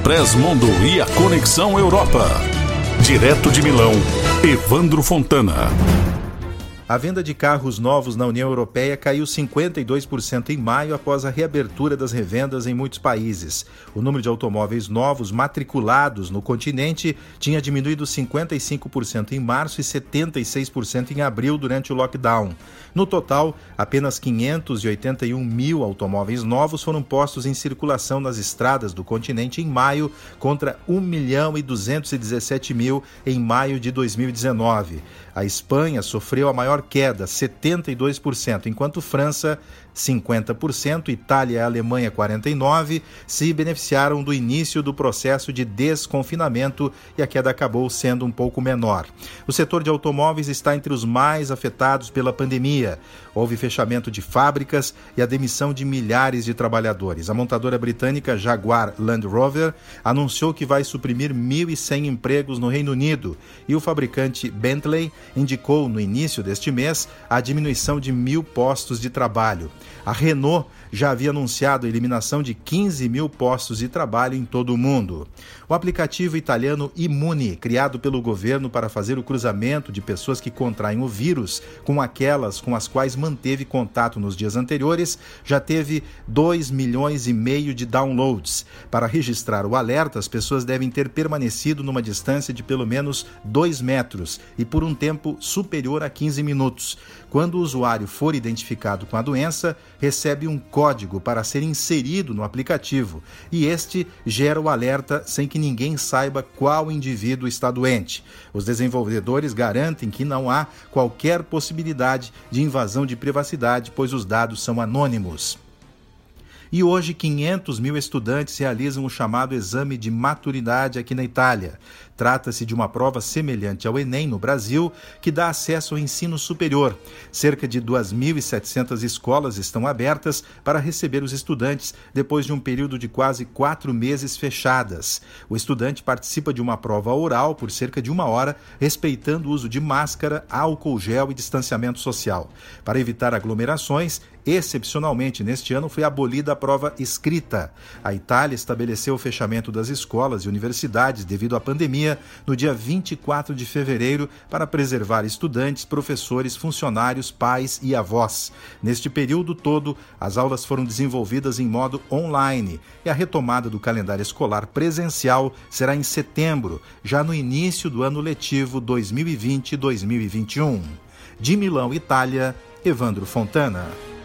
Express Mundo e a Conexão Europa. Direto de Milão, Evandro Fontana. A venda de carros novos na União Europeia caiu 52% em maio após a reabertura das revendas em muitos países. O número de automóveis novos matriculados no continente tinha diminuído 55% em março e 76% em abril durante o lockdown. No total, apenas 581 mil automóveis novos foram postos em circulação nas estradas do continente em maio, contra 1.217.000 em maio de 2019. A Espanha sofreu a maior queda, 72%, enquanto França, 50%, Itália e Alemanha, 49%, se beneficiaram do início do processo de desconfinamento e a queda acabou sendo um pouco menor. O setor de automóveis está entre os mais afetados pela pandemia. Houve fechamento de fábricas e a demissão de milhares de trabalhadores. A montadora britânica Jaguar Land Rover anunciou que vai suprimir 1.100 empregos no Reino Unido e o fabricante Bentley indicou no início deste mês a diminuição de 1.000 postos de trabalho. A Renault já havia anunciado a eliminação de 15 mil postos de trabalho em todo o mundo. O aplicativo italiano Imune, criado pelo governo para fazer o cruzamento de pessoas que contraem o vírus com aquelas com as quais manteve contato nos dias anteriores, já teve 2,5 milhões de downloads. Para registrar o alerta, as pessoas devem ter permanecido numa distância de pelo menos 2 metros e por um tempo superior a 15 minutos. Quando o usuário for identificado com a doença, recebe um código para ser inserido no aplicativo e este gera o alerta sem que ninguém saiba qual indivíduo está doente. Os desenvolvedores garantem que não há qualquer possibilidade de invasão de privacidade, pois os dados são anônimos. E hoje 500 mil estudantes realizam o chamado exame de maturidade aqui na Itália. Trata-se de uma prova semelhante ao Enem no Brasil, que dá acesso ao ensino superior. Cerca de 2.700 escolas estão abertas para receber os estudantes depois de um período de quase 4 meses fechadas. O estudante participa de uma prova oral por cerca de 1 hora, respeitando o uso de máscara, álcool gel e distanciamento social. Para evitar aglomerações, excepcionalmente neste ano foi abolida a prova escrita. A Itália estabeleceu o fechamento das escolas e universidades devido à pandemia no dia 24 de fevereiro para preservar estudantes, professores, funcionários, pais e avós. Neste período todo, as aulas foram desenvolvidas em modo online e a retomada do calendário escolar presencial será em setembro, já no início do ano letivo 2020-2021. De Milão, Itália, Evandro Fontana.